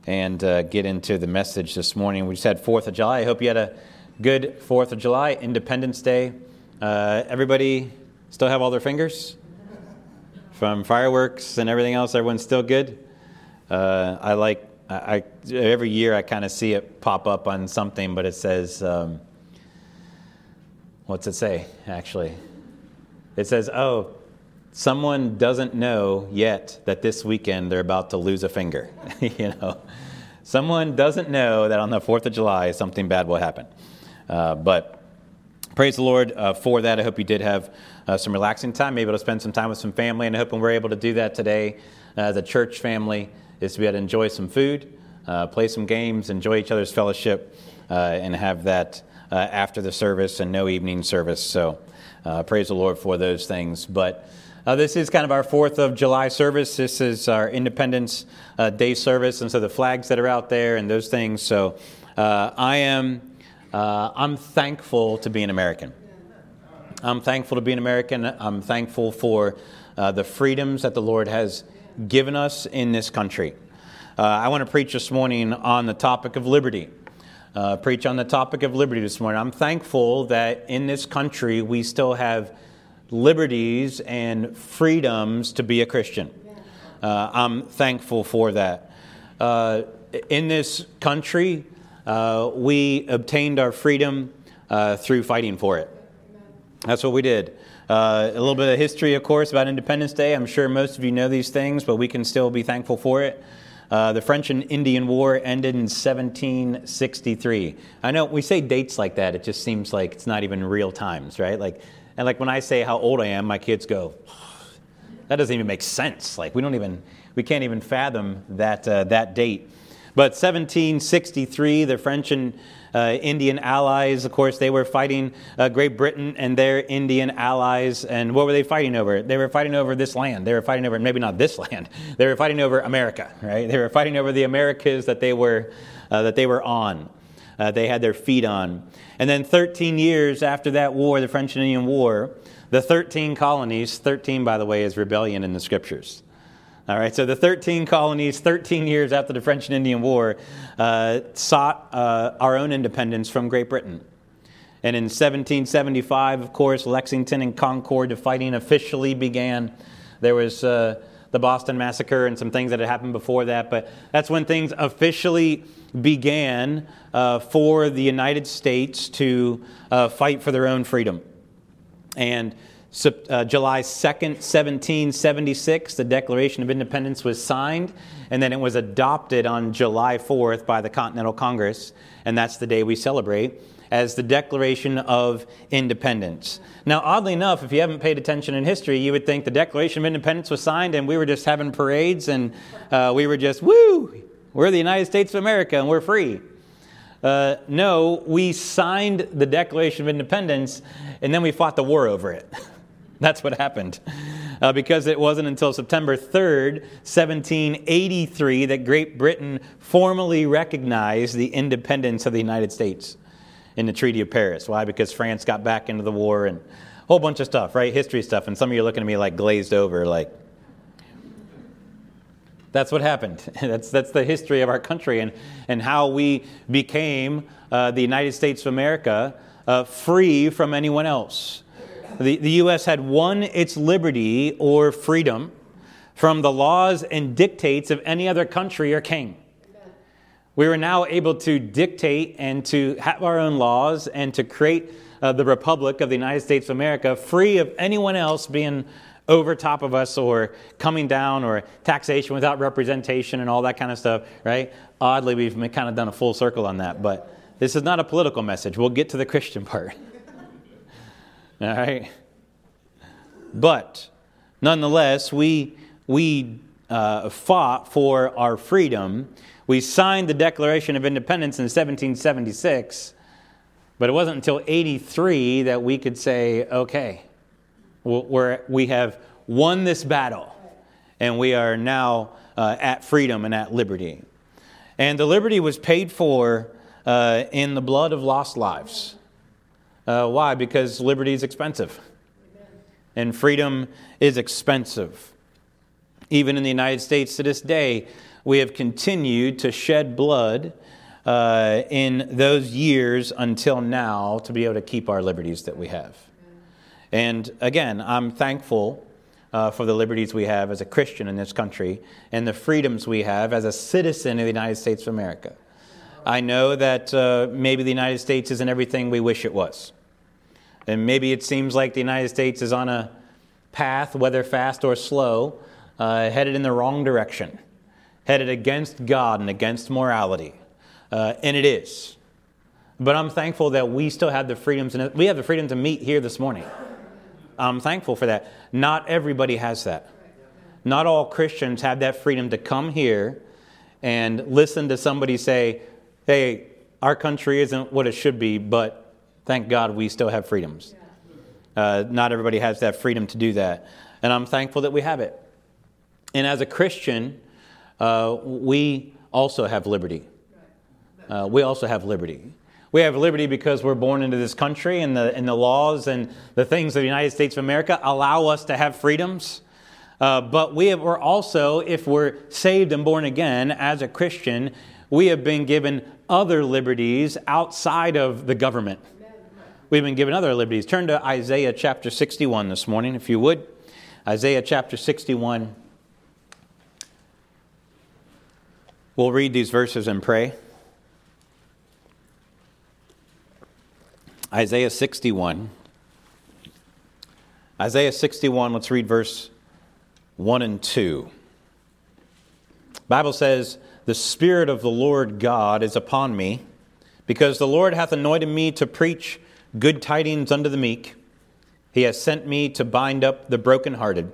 and get into the message this morning. We just had 4th of July. I hope you had a good 4th of July, Independence Day. Everybody still have all their fingers? From fireworks and everything else, everyone's still good? I every year I kind of see it pop up on something, but it says, what's it say, actually? It says, someone doesn't know yet that this weekend they're about to lose a finger. Someone doesn't know that on the 4th of July something bad will happen. But praise the Lord for that. I hope you did have some relaxing time, maybe able to spend some time with some family, and I hope we're able to do that today as a church family, is to be able to enjoy some food, play some games, enjoy each other's fellowship, and have that after the service and no evening service. So praise the Lord for those things. But this is kind of our 4th of July service. This is our Independence Day service, and so the flags that are out there and those things. So I'm thankful to be an American. I'm thankful to be an American. I'm thankful for the freedoms that the Lord has given us in this country. I want to preach this morning on the topic of liberty. Preach on the topic of liberty this morning. I'm thankful that in this country we still have liberties and freedoms to be a Christian. I'm thankful for that. In this country, we obtained our freedom through fighting for it. That's what we did. A little bit of history, of course, about Independence Day. I'm sure most of you know these things, but we can still be thankful for it. The French and Indian War ended in 1763. I know we say dates like that, it just seems like it's not even real times, right? Like when I say how old I am, my kids go, that doesn't even make sense. Like we can't even fathom that date. But 1763, the French and Indian allies, of course, they were fighting Great Britain and their Indian allies. And what were they fighting over? They were fighting over this land. They were fighting over, maybe not this land. They were fighting over America, right? They were fighting over the Americas that they were on. They had their feet on. And then 13 years after that war, the French and Indian War, the 13 colonies, 13, by the way, is rebellion in the scriptures. All right, so the 13 colonies, 13 years after the French and Indian War, sought our own independence from Great Britain. And in 1775, of course, Lexington and Concord, the fighting officially began. There was the Boston Massacre and some things that had happened before that, but that's when things officially began for the United States to fight for their own freedom. And July 2nd, 1776, the Declaration of Independence was signed, and then it was adopted on July 4th by the Continental Congress, and that's the day we celebrate as the Declaration of Independence. Now, oddly enough, if you haven't paid attention in history, you would think the Declaration of Independence was signed and we were just having parades and we were just, woo, we're the United States of America and we're free. No, we signed the Declaration of Independence and then we fought the war over it. That's what happened. Because it wasn't until September 3rd, 1783, that Great Britain formally recognized the independence of the United States in the Treaty of Paris. Why? Because France got back into the war and a whole bunch of stuff, right? History stuff. And some of you are looking at me like glazed over, like, that's what happened. That's the history of our country and how we became the United States of America free from anyone else. The U.S. had won its liberty or freedom from the laws and dictates of any other country or king. We were now able to dictate and to have our own laws and to create the Republic of the United States of America free of anyone else being over top of us or coming down or taxation without representation and all that kind of stuff, right? Oddly, we've kind of done a full circle on that, but this is not a political message. We'll get to the Christian part. All right? But nonetheless, we fought for our freedom. We signed the Declaration of Independence in 1776, but it wasn't until 83 that we could say, okay, we have won this battle, and we are now at freedom and at liberty. And the liberty was paid for in the blood of lost lives. Why? Because liberty is expensive. And freedom is expensive. Even in the United States to this day, we have continued to shed blood in those years until now to be able to keep our liberties that we have. And again, I'm thankful for the liberties we have as a Christian in this country and the freedoms we have as a citizen of the United States of America. I know that maybe the United States isn't everything we wish it was. And maybe it seems like the United States is on a path, whether fast or slow, headed in the wrong direction, headed against God and against morality. And it is. But I'm thankful that we still have the freedoms, and we have the freedom to meet here this morning. I'm thankful for that. Not everybody has that. Not all Christians have that freedom to come here and listen to somebody say, hey, our country isn't what it should be, but thank God we still have freedoms. Not everybody has that freedom to do that. And I'm thankful that we have it. And as a Christian, we also have liberty. We also have liberty. We have liberty because we're born into this country, and the laws and the things of the United States of America allow us to have freedoms. But we're also, if we're saved and born again as a Christian, we have been given other liberties outside of the government. We've been given other liberties. Turn to Isaiah chapter 61 this morning, if you would. Isaiah chapter 61. We'll read these verses and pray. Isaiah 61. Isaiah 61, let's read verse 1 and 2. The Bible says, the Spirit of the Lord God is upon me, because the Lord hath anointed me to preach good tidings unto the meek. He has sent me to bind up the brokenhearted,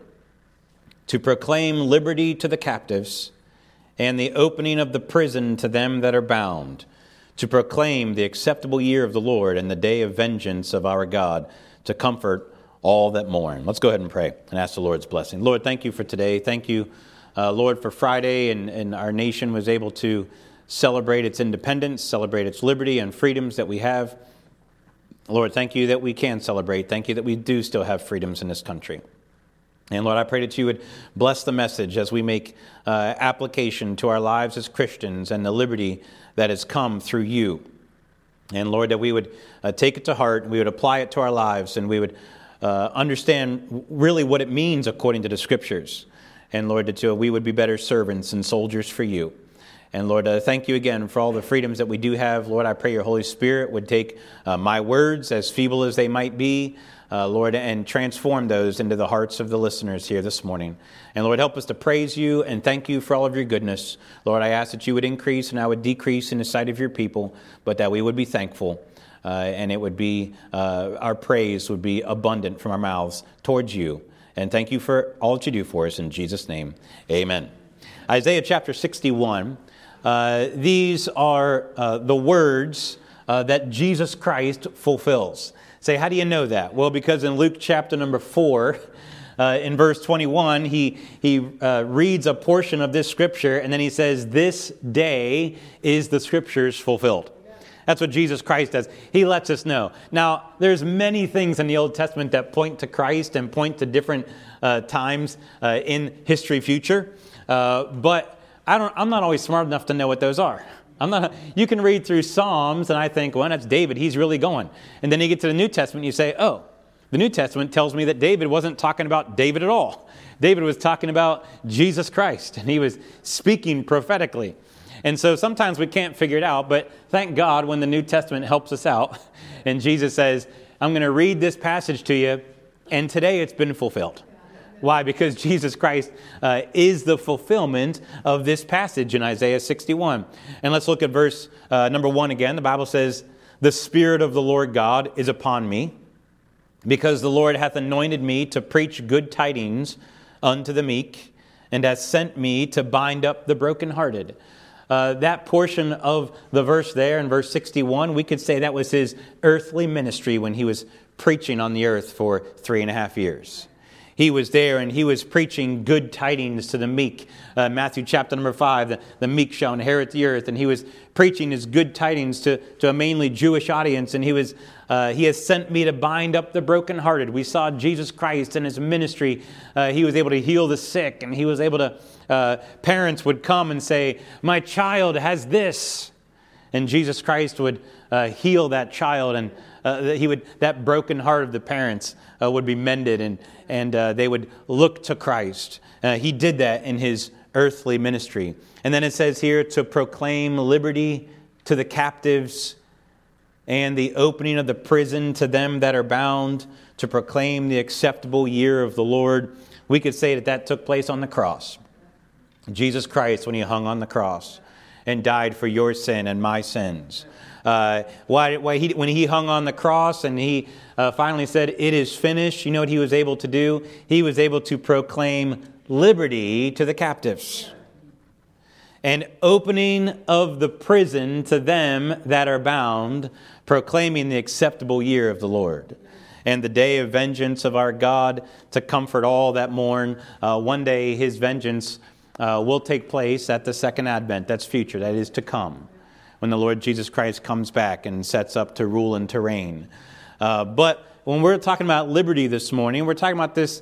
to proclaim liberty to the captives, and the opening of the prison to them that are bound, to proclaim the acceptable year of the Lord and the day of vengeance of our God, to comfort all that mourn. Let's go ahead and pray and ask the Lord's blessing. Lord, thank you for today. Thank you, Lord, for Friday, and our nation was able to celebrate its independence, celebrate its liberty and freedoms that we have. Lord, thank you that we can celebrate. Thank you that we do still have freedoms in this country. And Lord, I pray that you would bless the message as we make application to our lives as Christians and the liberty that has come through you. And Lord, that we would take it to heart, and we would apply it to our lives, and we would understand really what it means according to the Scriptures. And Lord, that we would be better servants and soldiers for you. And Lord, thank you again for all the freedoms that we do have. Lord, I pray your Holy Spirit would take my words, as feeble as they might be, Lord, and transform those into the hearts of the listeners here this morning. And Lord, help us to praise you and thank you for all of your goodness. Lord, I ask that you would increase and I would decrease in the sight of your people, but that we would be thankful, and it would be, our praise would be abundant from our mouths towards you. And thank you for all that you do for us. In Jesus' name, amen. Isaiah chapter 61. These are the words that Jesus Christ fulfills. Say, how do you know that? Well, because in Luke chapter number 4, in verse 21, he reads a portion of this scripture, and then he says, this day is the scriptures fulfilled. That's what Jesus Christ does. He lets us know. Now, there's many things in the Old Testament that point to Christ and point to different times in history future. But I'm not always smart enough to know what those are. You can read through Psalms and I think, well, that's David. He's really going. And then you get to the New Testament and you say, oh, the New Testament tells me that David wasn't talking about David at all. David was talking about Jesus Christ, and he was speaking prophetically. And so sometimes we can't figure it out, but thank God when the New Testament helps us out. And Jesus says, I'm going to read this passage to you, and today it's been fulfilled. Why? Because Jesus Christ is the fulfillment of this passage in Isaiah 61. And let's look at verse number 1 again. The Bible says, the Spirit of the Lord God is upon me, because the Lord hath anointed me to preach good tidings unto the meek, and hath sent me to bind up the brokenhearted. That portion of the verse there in verse 61, we could say that was his earthly ministry when he was preaching on the earth for 3.5 years. He was there and he was preaching good tidings to the meek. Matthew chapter number 5, the meek shall inherit the earth. And he was preaching his good tidings to a mainly Jewish audience. And he was He has sent me to bind up the brokenhearted. We saw Jesus Christ in his ministry. He was able to heal the sick, and he was able to, parents would come and say, my child has this. And Jesus Christ would heal that child, and that broken heart of the parents would be mended, and they would look to Christ. He did that in his earthly ministry. And then it says here to proclaim liberty to the captives and the opening of the prison to them that are bound, to proclaim the acceptable year of the Lord. We could say that took place on the cross. Jesus Christ, when he hung on the cross and died for your sin and my sins. When he hung on the cross and he finally said, it is finished, you know what he was able to do? He was able to proclaim liberty to the captives and opening of the prison to them that are bound, proclaiming the acceptable year of the Lord and the day of vengeance of our God to comfort all that mourn. One day his vengeance will take place at the second advent. That's future. That is to come when the Lord Jesus Christ comes back and sets up to rule and to reign. But when we're talking about liberty this morning, we're talking about this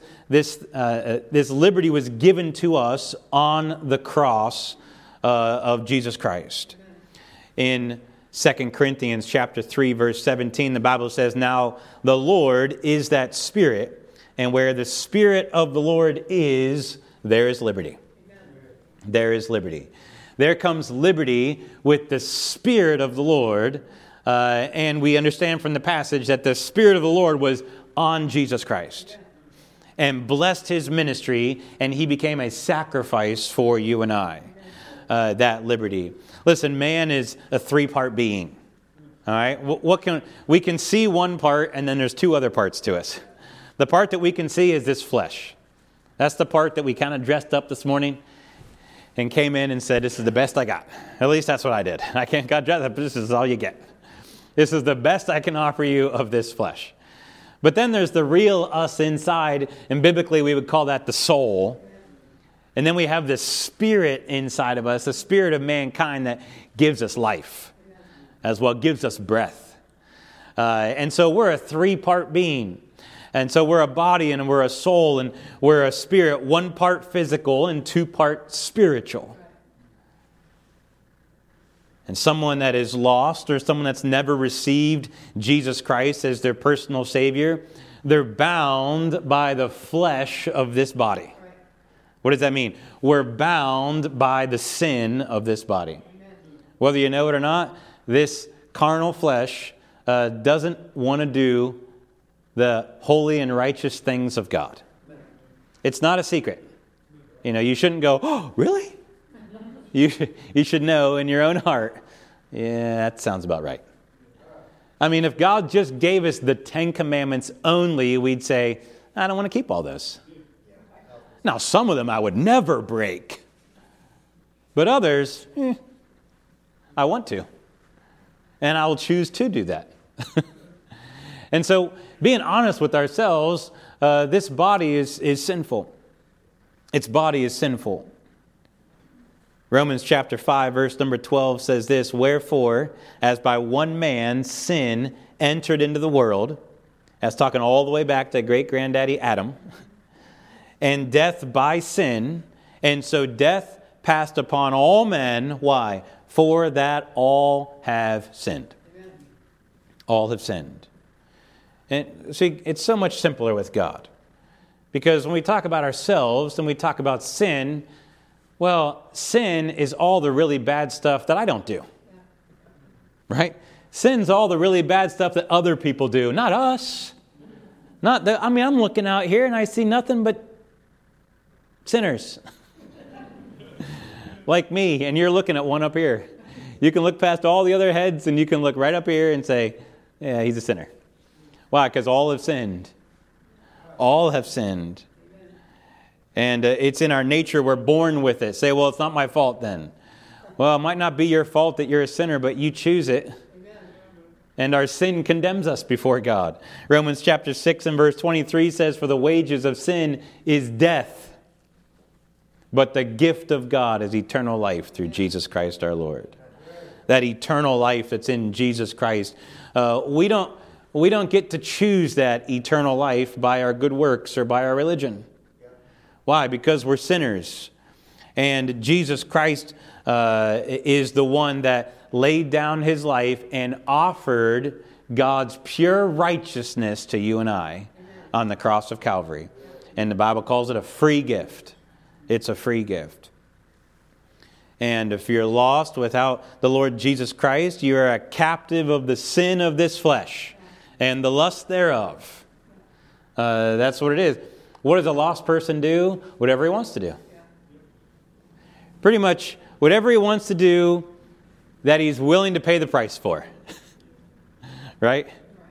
liberty was given to us on the cross of Jesus Christ. In 2 Corinthians chapter 3, verse 17, the Bible says, now the Lord is that Spirit, and where the Spirit of the Lord is, there is liberty. There is liberty. There comes liberty with the Spirit of the Lord. And we understand from the passage that the Spirit of the Lord was on Jesus Christ and blessed his ministry, and he became a sacrifice for you and I. That liberty. Listen, man is a three-part being. All right? We can see one part, and then there's two other parts to us. The part that we can see is this flesh. That's the part that we kind of dressed up this morning and came in and said, this is the best I got. At least that's what I did. I can't got dressed up, but this is all you get. This is the best I can offer you of this flesh. But then there's the real us inside, and biblically we would call that the soul. And then we have the spirit inside of us, the spirit of mankind that gives us life, as well gives us breath. And so we're a three-part being. And so we're a body and we're a soul and we're a spirit, one part physical and two part spiritual. And someone that is lost or someone that's never received Jesus Christ as their personal Savior, they're bound by the flesh of this body. What does that mean? We're bound by the sin of this body. Whether you know it or not, this carnal flesh doesn't want to do the holy and righteous things of God. It's not a secret. You know, you shouldn't go, oh, really? You should know in your own heart, yeah, that sounds about right. I mean, if God just gave us the 10 Commandments only, we'd say, I don't want to keep all those. Now, some of them I would never break. But others, I want to. And I will choose to do that. And so, being honest with ourselves, this body is sinful. Its body is sinful. Romans chapter 5, verse number 12 says this, wherefore, as by one man sin entered into the world, that's talking all the way back to great-granddaddy Adam, and death by sin, and so death passed upon all men. Why? For that all have sinned. Amen. All have sinned. And see, it's so much simpler with God. Because when we talk about ourselves and we talk about sin, well, sin is all the really bad stuff that I don't do. Right? Sin's all the really bad stuff that other people do, not us. I'm looking out here and I see nothing but sinners. Like me, and you're looking at one up here. You can look past all the other heads and you can look right up here and say, yeah, he's a sinner. Why? Because all have sinned. All have sinned. And it's in our nature. We're born with it. Say, well, it's not my fault then. Well, it might not be your fault that you're a sinner, but you choose it. And our sin condemns us before God. Romans chapter 6 and verse 23 says, for the wages of sin is death. But the gift of God is eternal life through Jesus Christ our Lord. That eternal life that's in Jesus Christ. We don't we don't get to choose that eternal life by our good works or by our religion. Why? Because we're sinners. And Jesus Christ is the one that laid down his life and offered God's pure righteousness to you and I on the cross of Calvary. And the Bible calls it a free gift. It's a free gift. And if you're lost without the Lord Jesus Christ, you are a captive of the sin of this flesh and the lust thereof. That's what it is. What does a lost person do? Whatever he wants to do. Pretty much whatever he wants to do that he's willing to pay the price for. Right?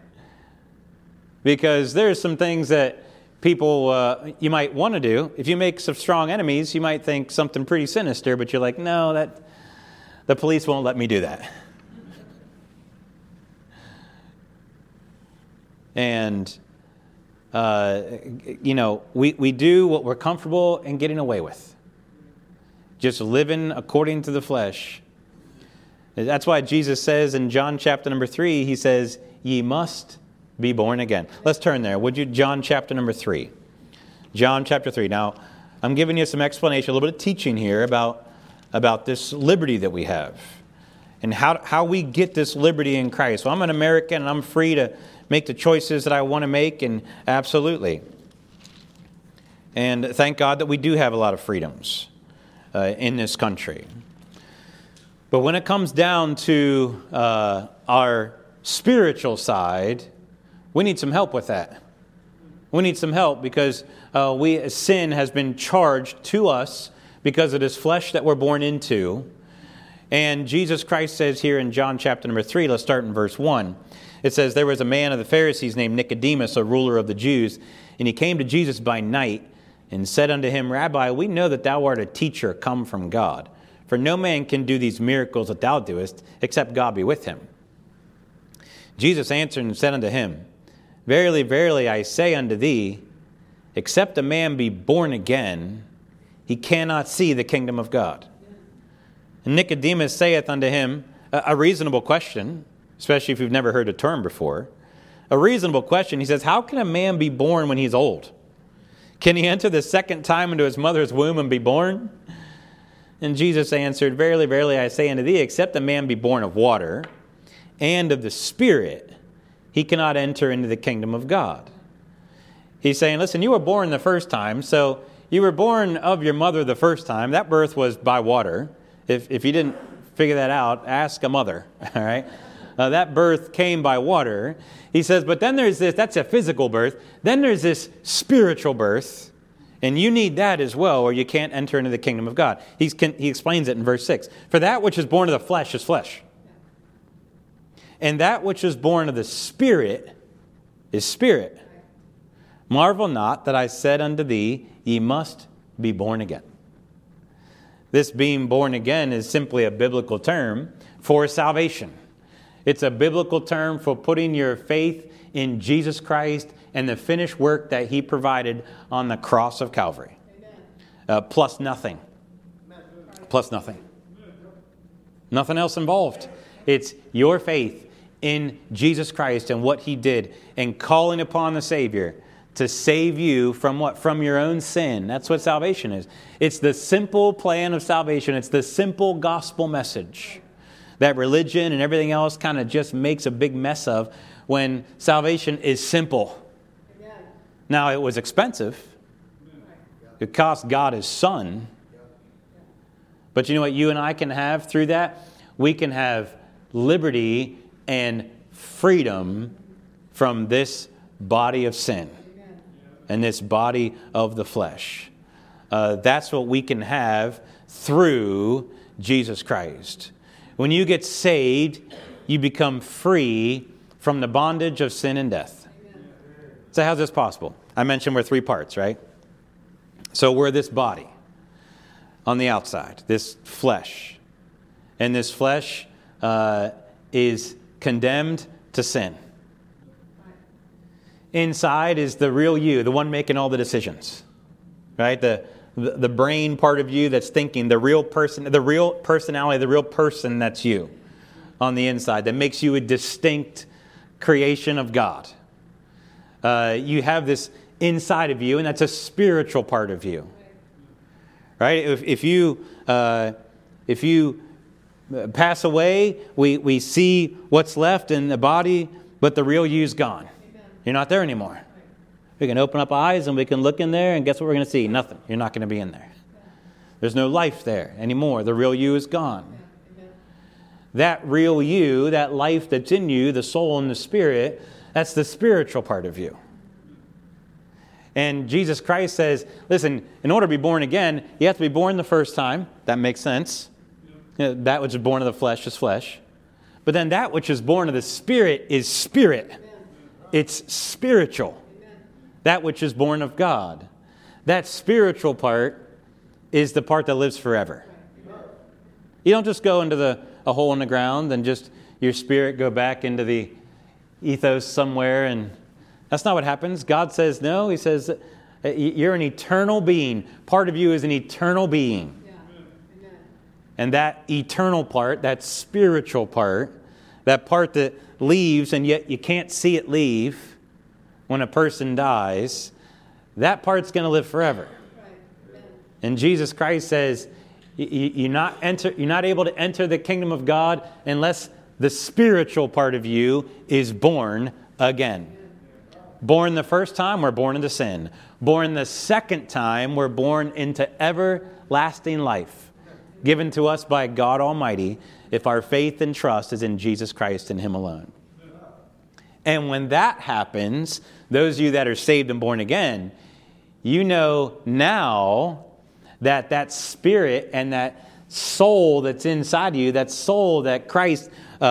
Because there's some things that people you might want to do. If you make some strong enemies, you might think something pretty sinister, but you're like, no, that the police won't let me do that. And, we do what we're comfortable in getting away with. Just living according to the flesh. That's why Jesus says in John chapter number 3, he says, ye must be born again. Let's turn there. Would you? John chapter number 3. John chapter 3. Now, I'm giving you some explanation, a little bit of teaching here about this liberty that we have. And how we get this liberty in Christ. Well, I'm an American and I'm free to make the choices that I want to make, and absolutely. And thank God that we do have a lot of freedoms in this country. But when it comes down to our spiritual side, we need some help with that. We need some help because sin has been charged to us because of this flesh that we're born into. And Jesus Christ says here in John chapter number 3, let's start in verse 1. It says, there was a man of the Pharisees named Nicodemus, a ruler of the Jews, and he came to Jesus by night and said unto him, Rabbi, we know that thou art a teacher come from God. For no man can do these miracles that thou doest, except God be with him. Jesus answered and said unto him, Verily, verily, I say unto thee, except a man be born again, he cannot see the kingdom of God. And Nicodemus saith unto him, a reasonable question, especially if you've never heard the term before. A reasonable question. He says, how can a man be born when he's old? Can he enter the second time into his mother's womb and be born? And Jesus answered, Verily, verily, I say unto thee, except a man be born of water and of the Spirit, he cannot enter into the kingdom of God. He's saying, listen, you were born the first time, so you were born of your mother the first time. That birth was by water. If you didn't figure that out, ask a mother, all right? That birth came by water. He says, but then there's this, that's a physical birth. Then there's this spiritual birth, and you need that as well, or you can't enter into the kingdom of God. He explains it in verse 6. For that which is born of the flesh is flesh. And that which is born of the Spirit is spirit. Marvel not that I said unto thee, ye must be born again. This being born again is simply a biblical term for salvation. It's a biblical term for putting your faith in Jesus Christ and the finished work that He provided on the cross of Calvary. Plus nothing. Plus nothing. Nothing else involved. It's your faith in Jesus Christ and what He did and calling upon the Savior to save you from what? From your own sin. That's what salvation is. It's the simple plan of salvation. It's the simple gospel message that religion and everything else kind of just makes a big mess of when salvation is simple. Amen. Now, it was expensive. It cost God His Son. But you know what you and I can have through that? We can have liberty and freedom from this body of sin and this body of the flesh. That's what we can have through Jesus Christ. When you get saved, you become free from the bondage of sin and death. So how's this possible? I mentioned we're three parts, right? So we're this body on the outside, this flesh. And this flesh is condemned to sin. Inside is the real you, the one making all the decisions, right? The brain part of you that's thinking, the real person, the real personality, the real person that's you on the inside that makes you a distinct, creation of God. You have this inside of you, and that's a spiritual part of you. Right? If you pass away, we see what's left in the body, but the real you's gone. You're not there anymore. We can open up our eyes and we can look in there, and guess what we're going to see? Nothing. You're not going to be in there. There's no life there anymore. The real you is gone. That real you, that life that's in you, the soul and the spirit, that's the spiritual part of you. And Jesus Christ says, listen, in order to be born again, you have to be born the first time. That makes sense. You know, that which is born of the flesh is flesh. But then that which is born of the Spirit is spirit. It's spiritual. That which is born of God. That spiritual part is the part that lives forever. You don't just go into a hole in the ground and just your spirit go back into the ethos somewhere, and that's not what happens. God says no. He says you're an eternal being. Part of you is an eternal being. And that eternal part, that spiritual part, that part that leaves and yet you can't see it leave when a person dies, that part's going to live forever. And Jesus Christ says you're not able to enter the kingdom of God unless the spiritual part of you is born again. Born the first time, we're born into sin. Born the second time, we're born into everlasting life, given to us by God Almighty if our faith and trust is in Jesus Christ and Him alone. And when that happens, those of you that are saved and born again, you know now that that spirit and that soul that's inside you, that soul that Christ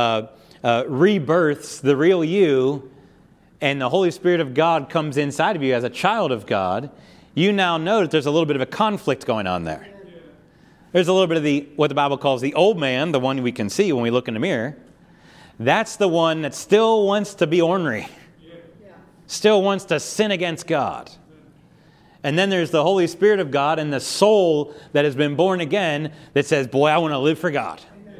rebirths, the real you, and the Holy Spirit of God comes inside of you as a child of God, you now know that there's a little bit of a conflict going on there. There's a little bit of what the Bible calls the old man, the one we can see when we look in the mirror. That's the one that still wants to be ornery, still wants to sin against God. And then there's the Holy Spirit of God and the soul that has been born again that says, boy, I want to live for God.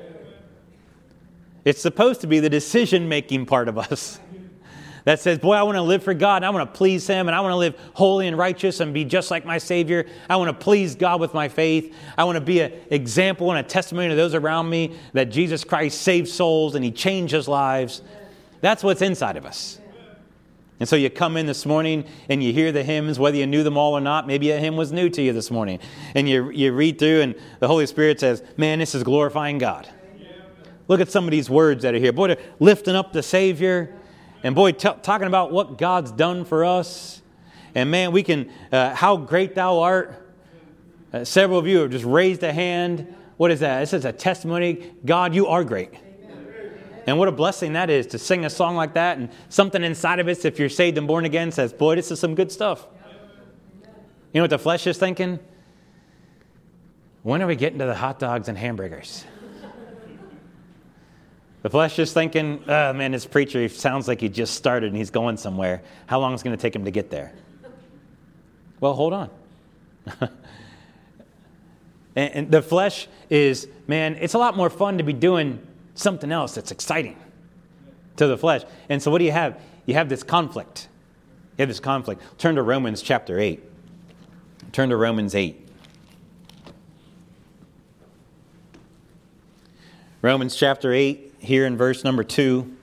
It's supposed to be the decision-making part of us that says, boy, I want to live for God, and I want to please Him, and I want to live holy and righteous and be just like my Savior. I want to please God with my faith. I want to be an example and a testimony to those around me that Jesus Christ saved souls and He changes lives. That's what's inside of us. And so you come in this morning and you hear the hymns, whether you knew them all or not. Maybe a hymn was new to you this morning. And you read through and the Holy Spirit says, man, this is glorifying God. Look at some of these words that are here. Boy, they're lifting up the Savior. And boy, talking about what God's done for us. And man, we can, how great thou art. Several of you have just raised a hand. What is that? It says a testimony. God, you are great. And what a blessing that is to sing a song like that. And something inside of us, if you're saved and born again, says, boy, this is some good stuff. You know what the flesh is thinking? When are we getting to the hot dogs and hamburgers? The flesh is thinking, oh man, this preacher sounds like he just started and he's going somewhere. How long is it going to take him to get there? Well, hold on. And the flesh is, man, it's a lot more fun to be doing something else that's exciting to the flesh. And so what do you have? You have this conflict. You have this conflict. Turn to Romans chapter 8. Turn to Romans 8. Romans chapter 8, here in verse number 2.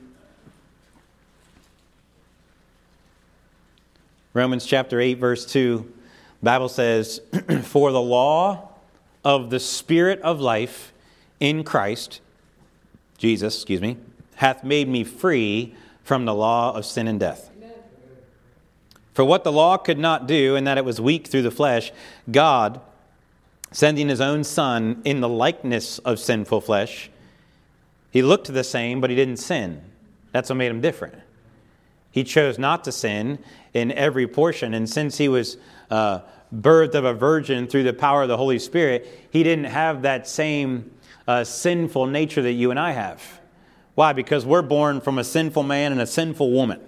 Romans chapter 8, verse 2. The Bible says, for the law of the Spirit of life in Christ, Jesus, hath made me free from the law of sin and death. Amen. For what the law could not do, in that it was weak through the flesh, God, sending His own Son in the likeness of sinful flesh, He looked the same, but He didn't sin. That's what made Him different. He chose not to sin in every portion, and since He was birthed of a virgin through the power of the Holy Spirit, He didn't have that same sinful nature that you and I have. Why? Because we're born from a sinful man and a sinful woman.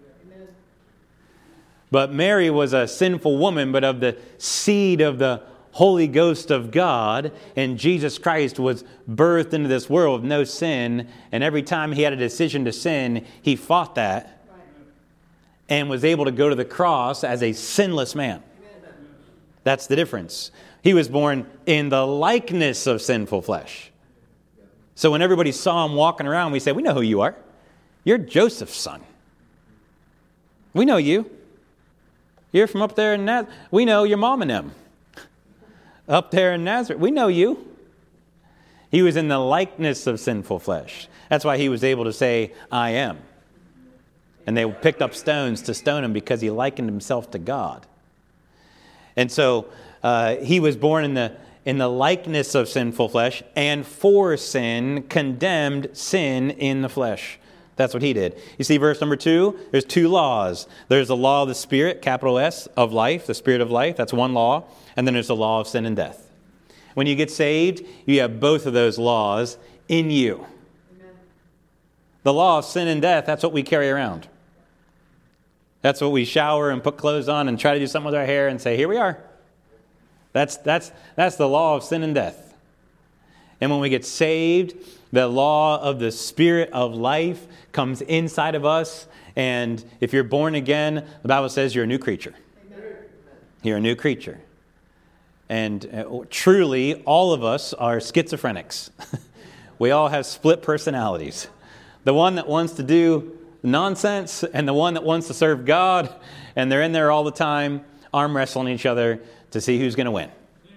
But Mary was a sinful woman, but of the seed of the Holy Ghost of God, and Jesus Christ was birthed into this world with no sin, and every time he had a decision to sin, he fought that and was able to go to the cross as a sinless man. That's the difference. He was born in the likeness of sinful flesh. So when everybody saw him walking around, we say, we know who you are. You're Joseph's son. We know you. You're from up there in Nazareth. We know your mom and them. Up there in Nazareth. We know you. He was in the likeness of sinful flesh. That's why he was able to say, I am. And they picked up stones to stone him because he likened himself to God. And so he was born in the likeness of sinful flesh, and for sin, condemned sin in the flesh. That's what he did. You see verse number 2, there's 2 laws. There's the law of the Spirit, capital S, of life, the Spirit of life. That's one law. And then there's the law of sin and death. When you get saved, you have both of those laws in you. Amen. The law of sin and death, that's what we carry around. That's what we shower and put clothes on and try to do something with our hair and say, here we are. That's the law of sin and death. And when we get saved, the law of the Spirit of life comes inside of us. And if you're born again, the Bible says you're a new creature. Amen. You're a new creature. And truly, all of us are schizophrenics. We all have split personalities. The one that wants to do nonsense and the one that wants to serve God. And they're in there all the time, arm wrestling each other to see who's going to win.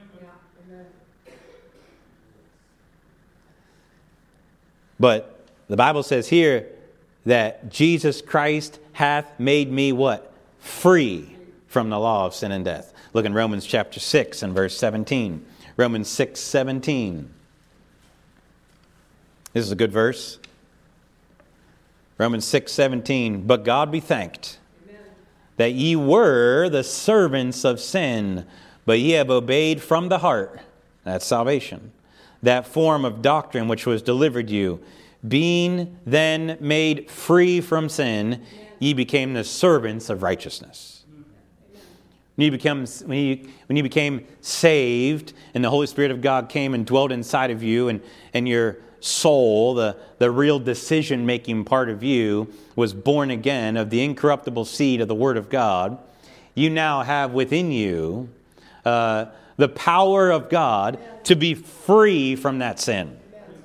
But the Bible says here that Jesus Christ hath made me what? Free from the law of sin and death. Look in Romans chapter 6 and verse 17. Romans 6:17. This is a good verse. Romans 6:17. But God be thanked, amen, that ye were the servants of sin, but ye have obeyed from the heart, that's salvation, that form of doctrine which was delivered you. Being then made free from sin, ye became the servants of righteousness. When you became saved and the Holy Spirit of God came and dwelt inside of you, and your soul, the real decision-making part of you, was born again of the incorruptible seed of the Word of God, you now have within you the power of God to be free from that sin.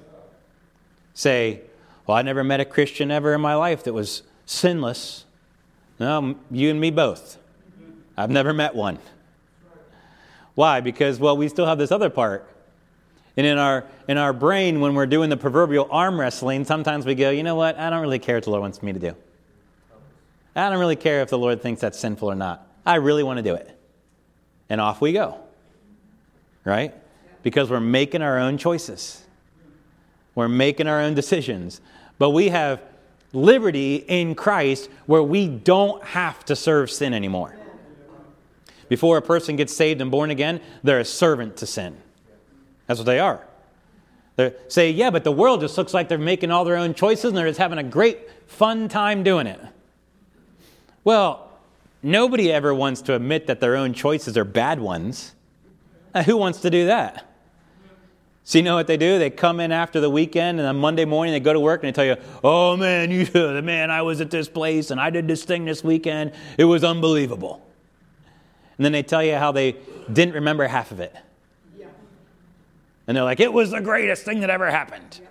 Say, well, I never met a Christian ever in my life that was sinless. No, you and me both. I've never met one. Why? Because, well, we still have this other part. And in our brain, when we're doing the proverbial arm wrestling, sometimes we go, you know what? I don't really care what the Lord wants me to do. I don't really care if the Lord thinks that's sinful or not. I really want to do it. And off we go. Right? Because we're making our own choices. We're making our own decisions. But we have liberty in Christ where we don't have to serve sin anymore. Before a person gets saved and born again, they're a servant to sin. That's what they are. They say, yeah, but the world just looks like they're making all their own choices and they're just having a great fun time doing it. Well, nobody ever wants to admit that their own choices are bad ones. Who wants to do that? So you know what they do? They come in after the weekend and on Monday morning they go to work and they tell you, oh man, I was at this place and I did this thing this weekend. It was unbelievable. And then they tell you how they didn't remember half of it. Yeah. And they're like, it was the greatest thing that ever happened. Yeah.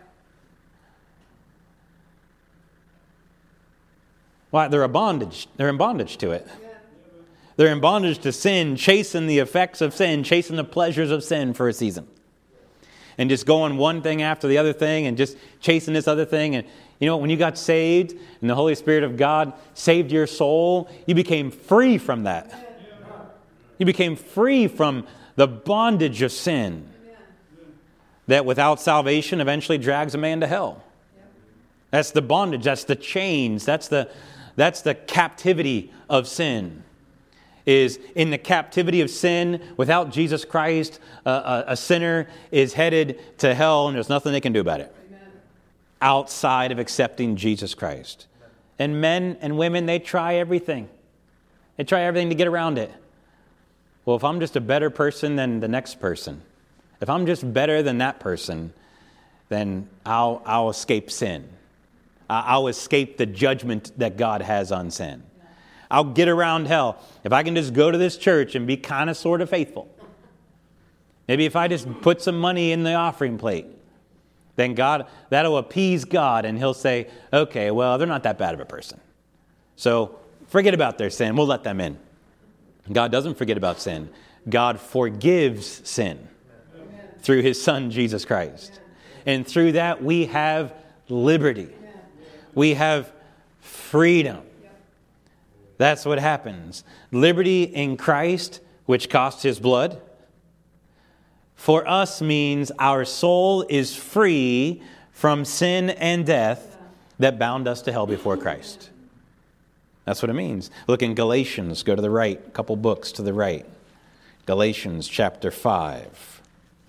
Why? They're in bondage. They're in bondage to it. Yeah. They're in bondage to sin, chasing the effects of sin, chasing the pleasures of sin for a season. And just going one thing after the other thing and just chasing this other thing. And you know what? When you got saved and the Holy Spirit of God saved your soul, you became free from that. You became free from the bondage of sin that without salvation eventually drags a man to hell. That's the bondage. That's the chains. That's the captivity of sin. Is in the captivity of sin, without Jesus Christ, a sinner is headed to hell and there's nothing they can do about it. Outside of accepting Jesus Christ. And men and women, they try everything. They try everything to get around it. well, if I'm just a better person than the next person, if I'm just better than that person, then I'll escape sin. I'll escape the judgment that God has on sin. I'll get around hell if I can just go to this church and be kind of sort of faithful. Maybe if I just put some money in the offering plate, then God, that'll appease God, and he'll say, okay, well, they're not that bad of a person. So forget about their sin. We'll let them in. God doesn't forget about sin. God forgives sin through his Son, Jesus Christ. And through that, we have liberty. We have freedom. That's what happens. Liberty in Christ, which cost his blood, for us means our soul is free from sin and death that bound us to hell before Christ. That's what it means. Look in Galatians. Go to the right. A couple books to the right. Galatians chapter 5.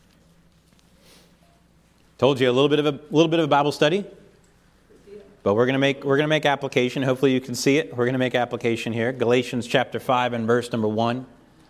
Told you a little bit of a Bible study. But we're going to make application. Hopefully you can see it. We're going to make application here. Galatians chapter 5 and verse number 1.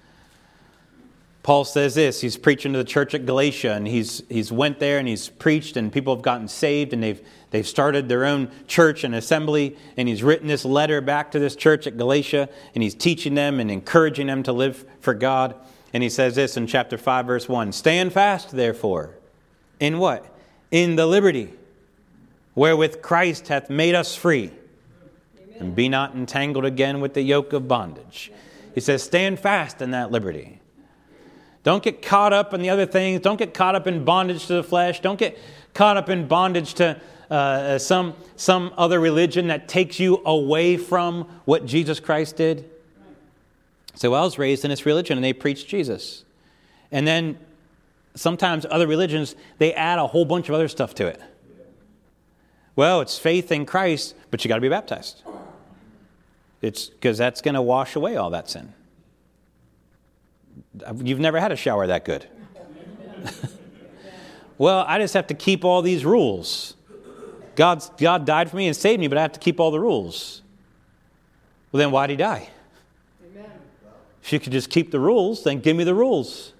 Paul says this. He's preaching to the church at Galatia, and he's went there and he's preached, and people have gotten saved, and they've started their own church and assembly, and he's written this letter back to this church at Galatia, and he's teaching them and encouraging them to live for God. And he says this in chapter 5 verse 1. Stand fast, therefore, in what? In the liberty wherewith Christ hath made us free. Amen. And be not entangled again with the yoke of bondage. He says, stand fast in that liberty. Don't get caught up in the other things. Don't get caught up in bondage to the flesh. Don't get caught up in bondage to some other religion that takes you away from what Jesus Christ did. So I was raised in this religion and they preached Jesus. And then sometimes other religions, they add a whole bunch of other stuff to it. Well, it's faith in Christ, but you got to be baptized. It's because that's going to wash away all that sin. You've never had a shower that good. Well, I just have to keep all these rules. God died for me and saved me, but I have to keep all the rules. Well, then why did he die? Amen. If you could just keep the rules, then give me the rules.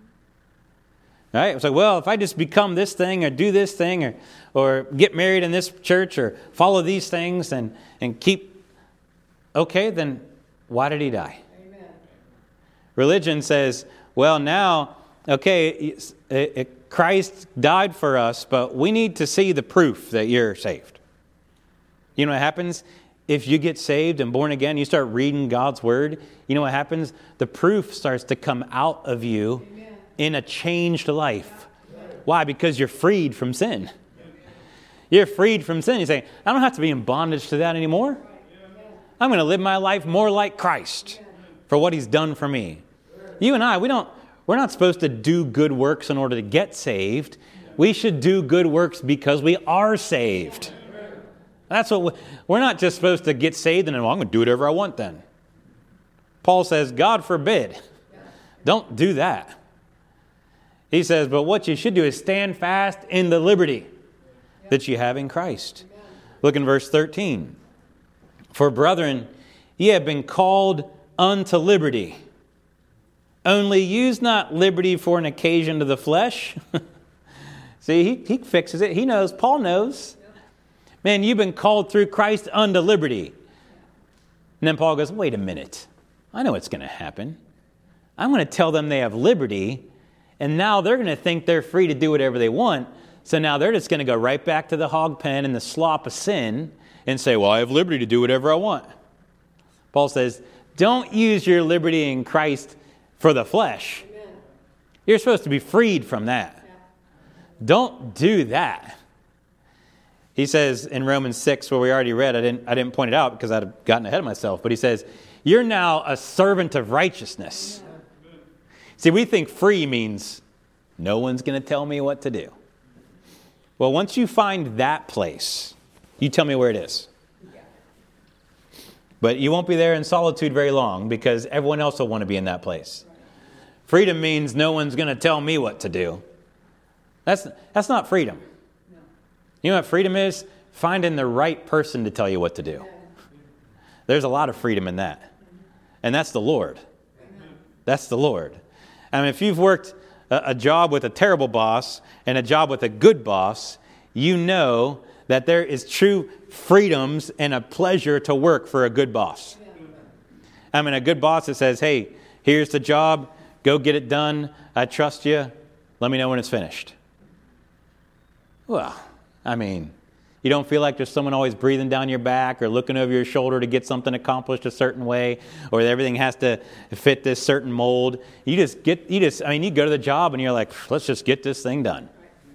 All right? It's like, well, if I just become this thing or do this thing or get married in this church or follow these things and keep, okay, then why did he die? Amen. Religion says, well, now, okay, Christ died for us, but we need to see the proof that you're saved. You know what happens? If you get saved and born again, you start reading God's word, you know what happens? The proof starts to come out of you. Amen. In a changed life. Why? Because you're freed from sin. You're freed from sin. You say, I don't have to be in bondage to that anymore. I'm going to live my life more like Christ for what he's done for me. You and I, we're not supposed to do good works in order to get saved. We should do good works because we are saved. That's what we're not just supposed to get saved and then, well, I'm going to do whatever I want then. Paul says, God forbid. Don't do that. He says, but what you should do is stand fast in the liberty that you have in Christ. Look in verse 13. For brethren, ye have been called unto liberty. Only use not liberty for an occasion to the flesh. See, he fixes it. He knows. Paul knows. Man, you've been called through Christ unto liberty. And then Paul goes, wait a minute. I know what's going to happen. I'm going to tell them they have liberty. And now they're going to think they're free to do whatever they want. So now they're just going to go right back to the hog pen and the slop of sin and say, well, I have liberty to do whatever I want. Paul says, don't use your liberty in Christ for the flesh. Amen. You're supposed to be freed from that. Yeah. Don't do that. He says in Romans 6, where we already read, I didn't point it out because I'd have gotten ahead of myself, but he says, you're now a servant of righteousness. See, we think free means no one's going to tell me what to do. Well, once you find that place, you tell me where it is. But you won't be there in solitude very long because everyone else will want to be in that place. Freedom means no one's going to tell me what to do. That's not freedom. You know what freedom is? Finding the right person to tell you what to do. There's a lot of freedom in that. And that's the Lord. That's the Lord. I mean, if you've worked a job with a terrible boss and a job with a good boss, you know that there is true freedoms and a pleasure to work for a good boss. I mean, a good boss that says, hey, here's the job. Go get it done. I trust you. Let me know when it's finished. Well, I mean, you don't feel like there's someone always breathing down your back or looking over your shoulder to get something accomplished a certain way, or everything has to fit this certain mold. You go to the job and you're like, let's just get this thing done.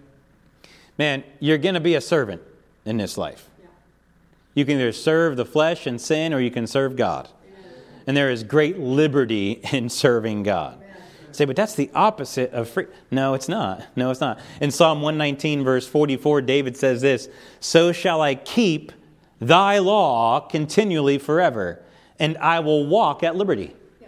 Man, you're going to be a servant in this life. You can either serve the flesh and sin, or you can serve God. And there is great liberty in serving God. Say, but that's the opposite of free. No, it's not. No, it's not. In Psalm 119, verse 44, David says this, so shall I keep thy law continually forever, and I will walk at liberty. Yeah.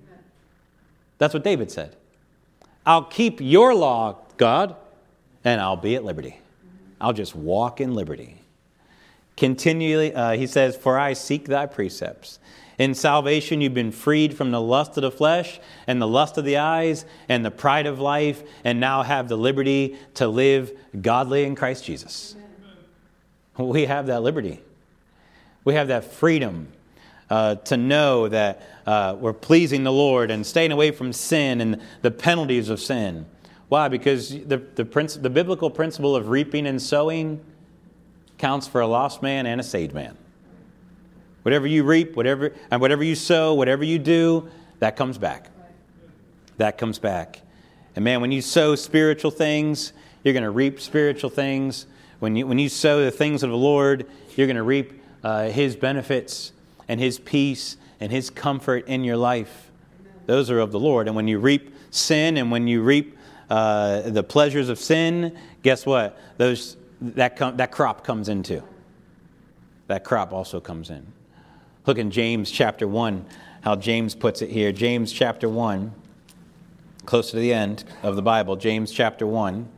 That's what David said. I'll keep your law, God, and I'll be at liberty. I'll just walk in liberty. Continually, he says, for I seek thy precepts. In salvation, you've been freed from the lust of the flesh and the lust of the eyes and the pride of life, and now have the liberty to live godly in Christ Jesus. Amen. We have that liberty. We have that freedom to know that we're pleasing the Lord and staying away from sin and the penalties of sin. Why? Because the biblical principle of reaping and sowing counts for a lost man and a saved man. Whatever you reap, whatever you sow, whatever you do, that comes back. That comes back. And man, when you sow spiritual things, you're going to reap spiritual things. When you sow the things of the Lord, you're going to reap His benefits and His peace and His comfort in your life. Those are of the Lord. And when you reap sin and when you reap the pleasures of sin, guess what? That crop comes in too. That crop also comes in. Look in James chapter 1, how James puts it here. James chapter 1, close to the end of the Bible. James chapter 1.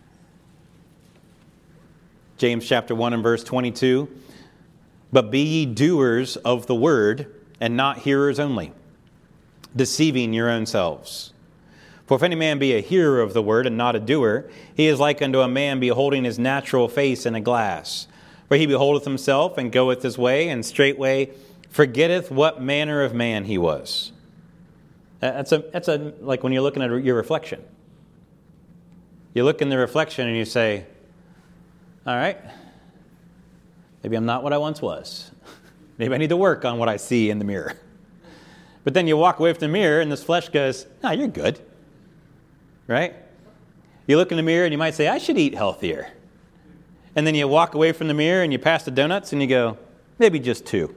James chapter 1 and verse 22. But be ye doers of the word, and not hearers only, deceiving your own selves. For if any man be a hearer of the word and not a doer, he is like unto a man beholding his natural face in a glass. For he beholdeth himself and goeth his way, and straightway forgetteth what manner of man he was. That's like when you're looking at your reflection. You look in the reflection and you say, all right, maybe I'm not what I once was. Maybe I need to work on what I see in the mirror. But then you walk away from the mirror and this flesh goes, no, you're good. Right? You look in the mirror and you might say, I should eat healthier. And then you walk away from the mirror and you pass the donuts and you go, maybe just 2.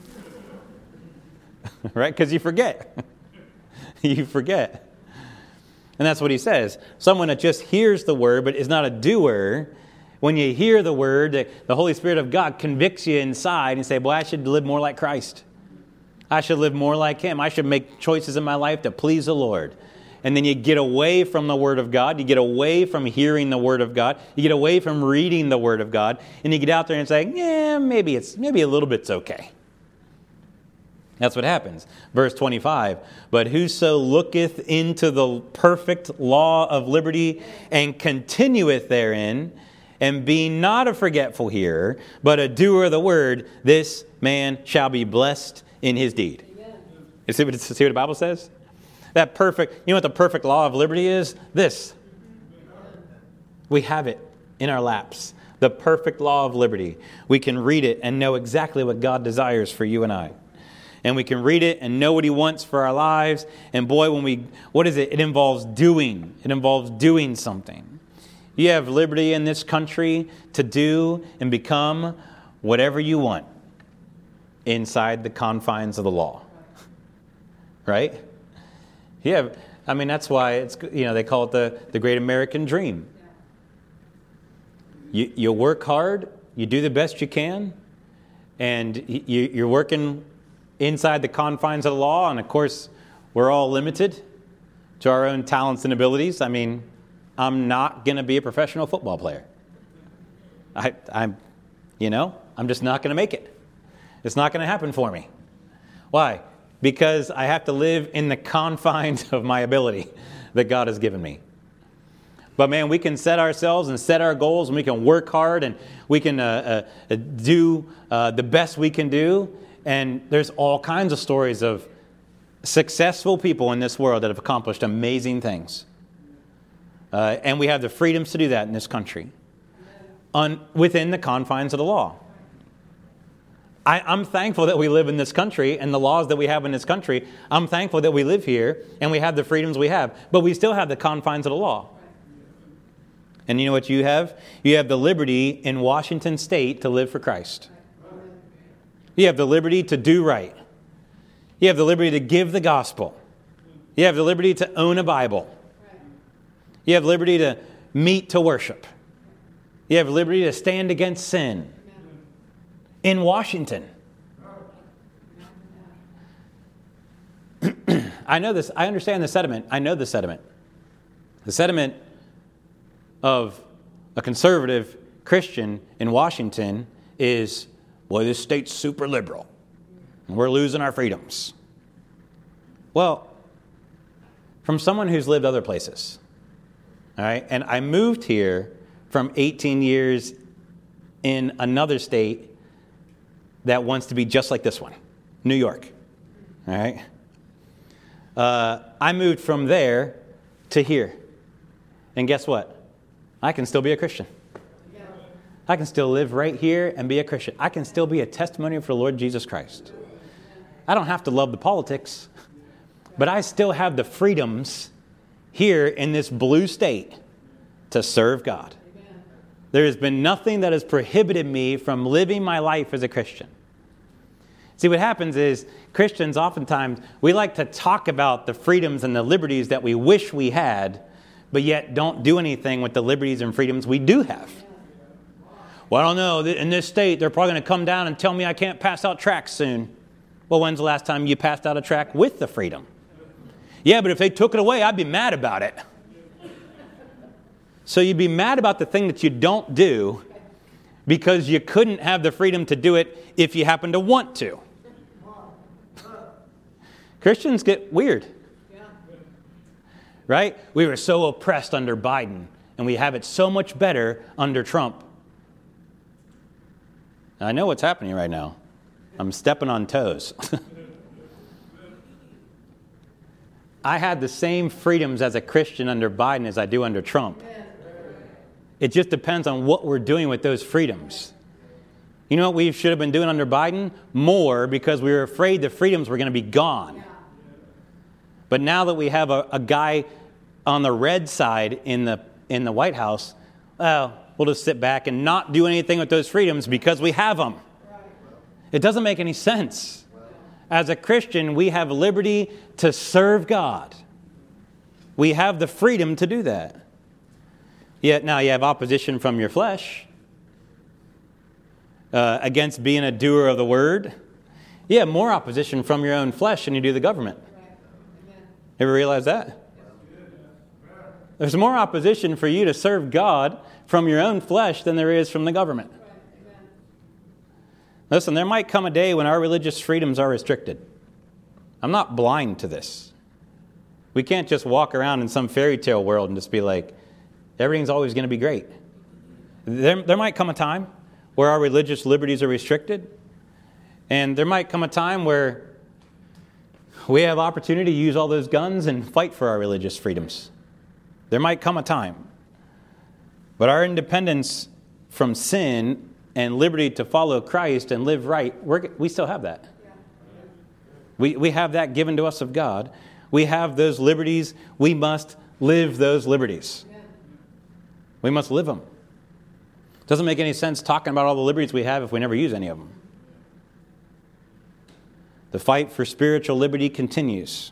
Right? Because you forget. You forget. And that's what he says. Someone that just hears the word but is not a doer, when you hear the word, the Holy Spirit of God convicts you inside and say, boy, I should live more like Christ. I should live more like Him. I should make choices in my life to please the Lord. And then you get away from the Word of God. You get away from hearing the Word of God. You get away from reading the Word of God. And you get out there and say, yeah, maybe a little bit's okay. That's what happens. Verse 25, but whoso looketh into the perfect law of liberty and continueth therein, and be not a forgetful hearer, but a doer of the word, this man shall be blessed in his deed. You see what the Bible says? That perfect, you know what the perfect law of liberty is? This. We have it in our laps. The perfect law of liberty. We can read it and know exactly what God desires for you and I. And we can read it and know what He wants for our lives. And boy, what is it? It involves doing. It involves doing something. You have liberty in this country to do and become whatever you want inside the confines of the law. Right? That's why they call it the great American dream. You work hard, you do the best you can, and you're working inside the confines of the law. And of course, we're all limited to our own talents and abilities. I mean, I'm not going to be a professional football player. I'm just not going to make it. It's not going to happen for me. Why? because I have to live in the confines of my ability that God has given me. But man, we can set ourselves and set our goals, and we can work hard, and we can do the best we can do. And there's all kinds of stories of successful people in this world that have accomplished amazing things. And we have the freedoms to do that in this country, within the confines of the law. I'm thankful that we live in this country and the laws that we have in this country. I'm thankful that we live here and we have the freedoms we have. But we still have the confines of the law. And you know what you have? You have the liberty in Washington State to live for Christ. You have the liberty to do right. You have the liberty to give the gospel. You have the liberty to own a Bible. You have liberty to meet to worship. You have liberty to stand against sin. In Washington. I know this. I understand the sentiment. I know the sentiment. The sentiment of a conservative Christian in Washington is, well, this state's super liberal, and we're losing our freedoms. Well, from someone who's lived other places, all right, and I moved here from 18 years in another state that wants to be just like this one, New York. All right? I moved from there to here. And guess what? I can still be a Christian. I can still live right here and be a Christian. I can still be a testimony for the Lord Jesus Christ. I don't have to love the politics, but I still have the freedoms here in this blue state to serve God. There has been nothing that has prohibited me from living my life as a Christian. See, what happens is Christians oftentimes, we like to talk about the freedoms and the liberties that we wish we had, but yet don't do anything with the liberties and freedoms we do have. Well, I don't know, in this state, they're probably going to come down and tell me I can't pass out tracts soon. Well, when's the last time you passed out a tract with the freedom? Yeah, but if they took it away, I'd be mad about it. So you'd be mad about the thing that you don't do because you couldn't have the freedom to do it if you happen to want to. Christians get weird. Right? We were so oppressed under Biden, and we have it so much better under Trump. I know what's happening right now. I'm stepping on toes. I had the same freedoms as a Christian under Biden as I do under Trump. It just depends on what we're doing with those freedoms. You know what we should have been doing under Biden? More, because we were afraid the freedoms were going to be gone. But now that we have a guy on the red side in the White House, well, we'll just sit back and not do anything with those freedoms because we have them. It doesn't make any sense. As a Christian, we have liberty to serve God. We have the freedom to do that. Yet now you have opposition from your flesh against being a doer of the word. You have more opposition from your own flesh than you do the government. Ever realize that? There's more opposition for you to serve God from your own flesh than there is from the government. Listen, there might come a day when our religious freedoms are restricted. I'm not blind to this. We can't just walk around in some fairy tale world and just be like, everything's always going to be great. There might come a time where our religious liberties are restricted. And there might come a time where we have opportunity to use all those guns and fight for our religious freedoms. There might come a time. But our independence from sin and liberty to follow Christ and live right, we still have that. We have that given to us of God. We have those liberties. We must live those liberties. We must live them. It doesn't make any sense talking about all the liberties we have if we never use any of them. The fight for spiritual liberty continues.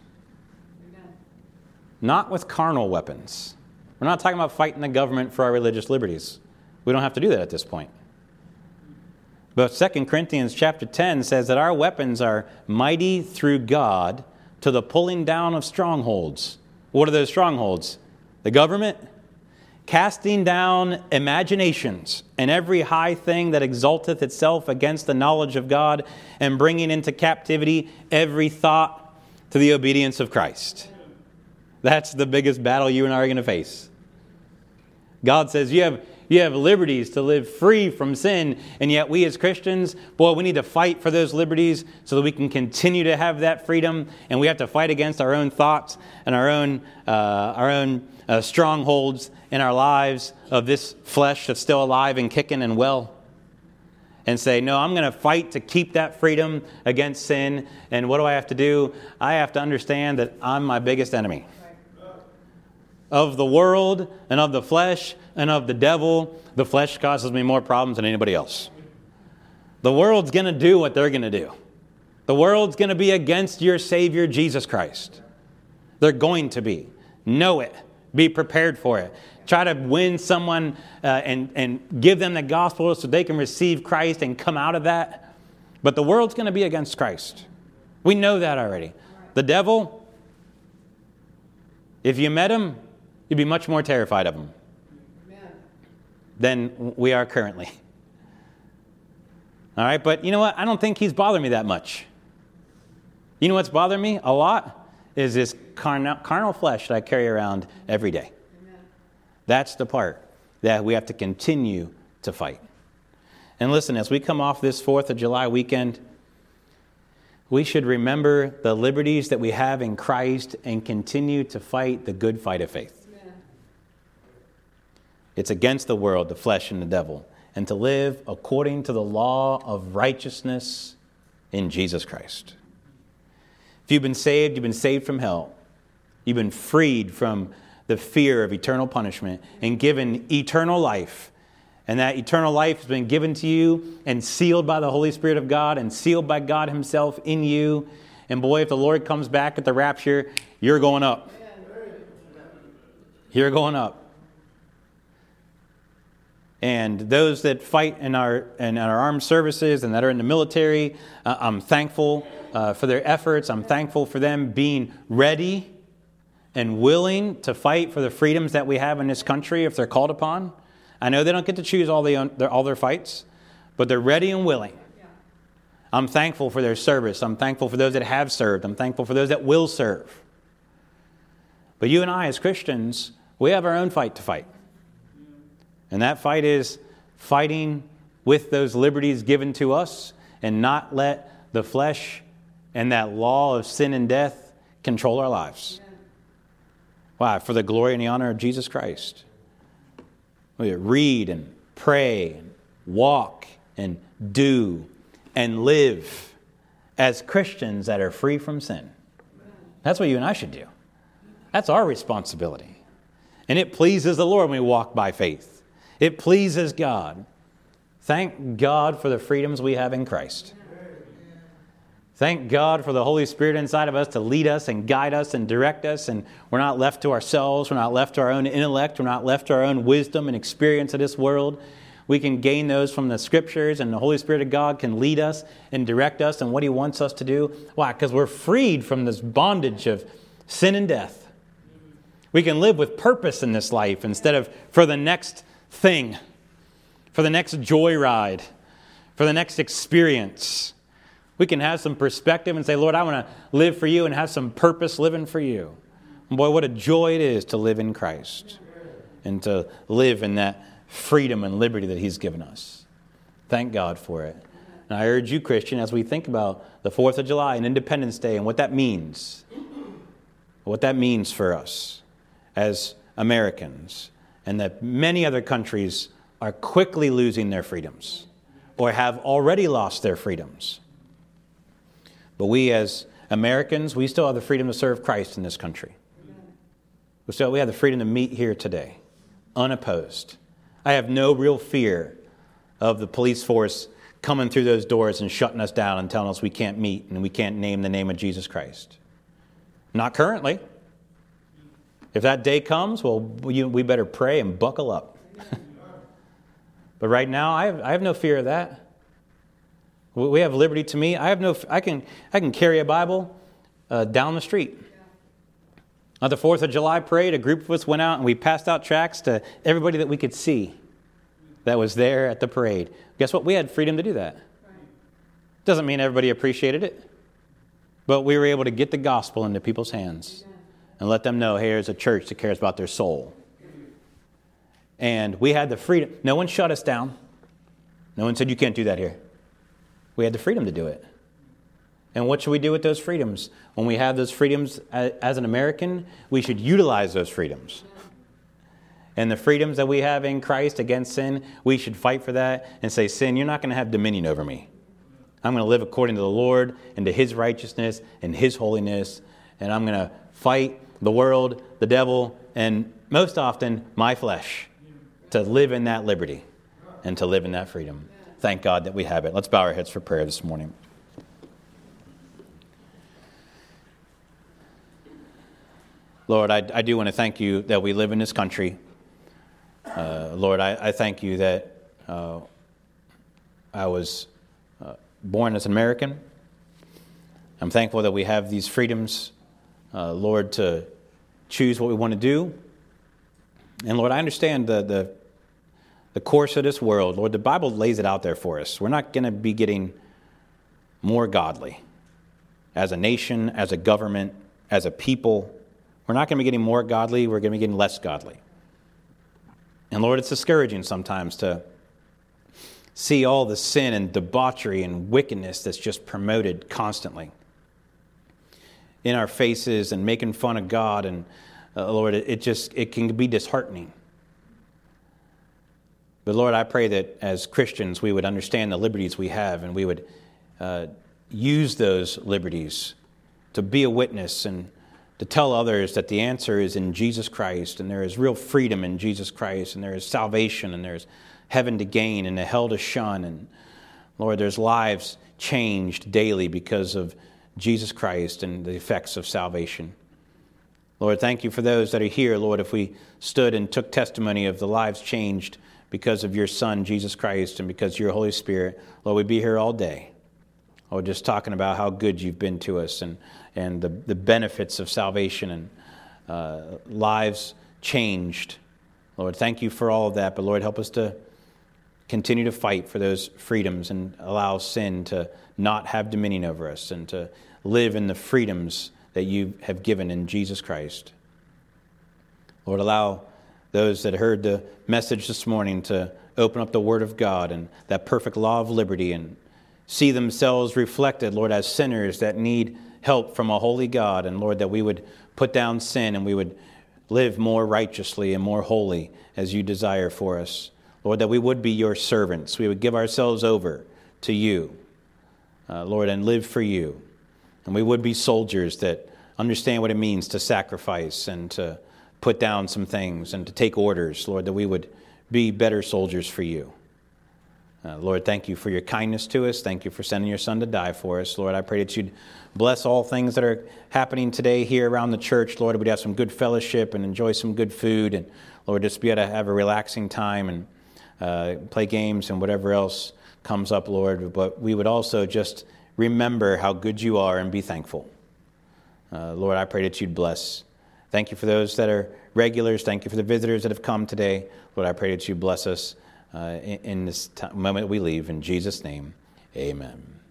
Not with carnal weapons. We're not talking about fighting the government for our religious liberties. We don't have to do that at this point. But 2 Corinthians chapter 10 says that our weapons are mighty through God to the pulling down of strongholds. What are those strongholds? The government? Casting down imaginations and every high thing that exalteth itself against the knowledge of God, and bringing into captivity every thought to the obedience of Christ. That's the biggest battle you and I are going to face. God says you have liberties to live free from sin, and yet we as Christians, boy, we need to fight for those liberties so that we can continue to have that freedom, and we have to fight against our own thoughts and our own strongholds in our lives of this flesh that's still alive and kicking and well, and say, no, I'm going to fight to keep that freedom against sin. And what do I have to do? I have to understand that I'm my biggest enemy. Of the world and of the flesh and of the devil, the flesh causes me more problems than anybody else. The world's going to do what they're going to do. The world's going to be against your Savior, Jesus Christ. They're going to be. Know it. Be prepared for it. Try to win someone and give them the gospel so they can receive Christ and come out of that. But the world's going to be against Christ. We know that already. The devil, if you met him, you'd be much more terrified of him than we are currently. All right, but you know what? I don't think he's bothering me that much. You know what's bothering me a lot is this carnal flesh that I carry around every day. That's the part that we have to continue to fight. And listen, as we come off this 4th of July weekend, we should remember the liberties that we have in Christ and continue to fight the good fight of faith. Amen. It's against the world, the flesh, and the devil, and to live according to the law of righteousness in Jesus Christ. If you've been saved from hell. You've been freed from the fear of eternal punishment and given eternal life. And that eternal life has been given to you and sealed by the Holy Spirit of God and sealed by God himself in you. And boy, if the Lord comes back at the rapture, you're going up. You're going up. And those that fight in our armed services and that are in the military, I'm thankful for their efforts. I'm thankful for them being ready and willing to fight for the freedoms that we have in this country if they're called upon. I know they don't get to choose all their fights, but they're ready and willing. Yeah. I'm thankful for their service. I'm thankful for those that have served. I'm thankful for those that will serve. But you and I as Christians, we have our own fight to fight. And that fight is fighting with those liberties given to us and not let the flesh and that law of sin and death control our lives. Why? For the glory and the honor of Jesus Christ. We read and pray and walk and do and live as Christians that are free from sin. That's what you and I should do. That's our responsibility. And it pleases the Lord when we walk by faith. It pleases God. Thank God for the freedoms we have in Christ. Thank God for the Holy Spirit inside of us to lead us and guide us and direct us. And we're not left to ourselves. We're not left to our own intellect. We're not left to our own wisdom and experience of this world. We can gain those from the Scriptures, and the Holy Spirit of God can lead us and direct us in what He wants us to do. Why? Because we're freed from this bondage of sin and death. We can live with purpose in this life instead of for the next thing, for the next joyride, for the next experience. We can have some perspective and say, Lord, I want to live for you and have some purpose living for you. And boy, what a joy it is to live in Christ and to live in that freedom and liberty that He's given us. Thank God for it. And I urge you, Christian, as we think about the 4th of July and Independence Day and what that means for us as Americans, and that many other countries are quickly losing their freedoms or have already lost their freedoms. But we as Americans, we still have the freedom to serve Christ in this country. We have the freedom to meet here today, unopposed. I have no real fear of the police force coming through those doors and shutting us down and telling us we can't meet and we can't name the name of Jesus Christ. Not currently. If that day comes, well, we better pray and buckle up. But right now, I have no fear of that. We have liberty to meet. I can carry a Bible down the street. On the 4th of July parade, a group of us went out and we passed out tracts to everybody that we could see that was there at the parade. Guess what? We had freedom to do that. Doesn't mean everybody appreciated it. But we were able to get the gospel into people's hands and let them know, hey, here's a church that cares about their soul. And we had the freedom. No one shut us down. No one said, you can't do that here. We had the freedom to do it. And what should we do with those freedoms? When we have those freedoms as an American, we should utilize those freedoms. And the freedoms that we have in Christ against sin, we should fight for that and say, sin, you're not going to have dominion over me. I'm going to live according to the Lord and to His righteousness and His holiness. And I'm going to fight the world, the devil, and most often my flesh to live in that liberty and to live in that freedom. Thank God that we have it. Let's bow our heads for prayer this morning. Lord, I do want to thank you that we live in this country. Lord, I thank you that I was born as an American. I'm thankful that we have these freedoms, Lord, to choose what we want to do. And Lord, I understand the course of this world. Lord, the Bible lays it out there for us. We're not going to be getting more godly as a nation, as a government, as a people. We're not going to be getting more godly. We're going to be getting less godly. And Lord, it's discouraging sometimes to see all the sin and debauchery and wickedness that's just promoted constantly in our faces and making fun of God. And Lord, it can be disheartening. But Lord, I pray that as Christians, we would understand the liberties we have and we would use those liberties to be a witness and to tell others that the answer is in Jesus Christ, and there is real freedom in Jesus Christ, and there is salvation, and there's heaven to gain and a hell to shun. And Lord, there's lives changed daily because of Jesus Christ and the effects of salvation. Lord, thank you for those that are here. Lord, if we stood and took testimony of the lives changed because of your Son, Jesus Christ, and because of your Holy Spirit, Lord, we'd be here all day. Lord, just talking about how good you've been to us and the benefits of salvation and lives changed. Lord, thank you for all of that. But Lord, help us to continue to fight for those freedoms and allow sin to not have dominion over us and to live in the freedoms that you have given in Jesus Christ. Lord, allow those that heard the message this morning to open up the Word of God and that perfect law of liberty and see themselves reflected, Lord, as sinners that need help from a holy God. And Lord, that we would put down sin and we would live more righteously and more holy as you desire for us. Lord, that we would be your servants. We would give ourselves over to you, Lord, and live for you. And we would be soldiers that understand what it means to sacrifice and to put down some things and to take orders. Lord, that we would be better soldiers for you. Lord, thank you for your kindness to us. Thank you for sending your Son to die for us. Lord, I pray that you'd bless all things that are happening today here around the church. Lord, we'd have some good fellowship and enjoy some good food. And Lord, just be able to have a relaxing time and play games and whatever else comes up, Lord. But we would also just remember how good you are and be thankful. Lord, I pray that you'd bless. Thank you for those that are regulars. Thank you for the visitors that have come today. Lord, I pray that you bless us in this moment we leave. In Jesus' name, amen.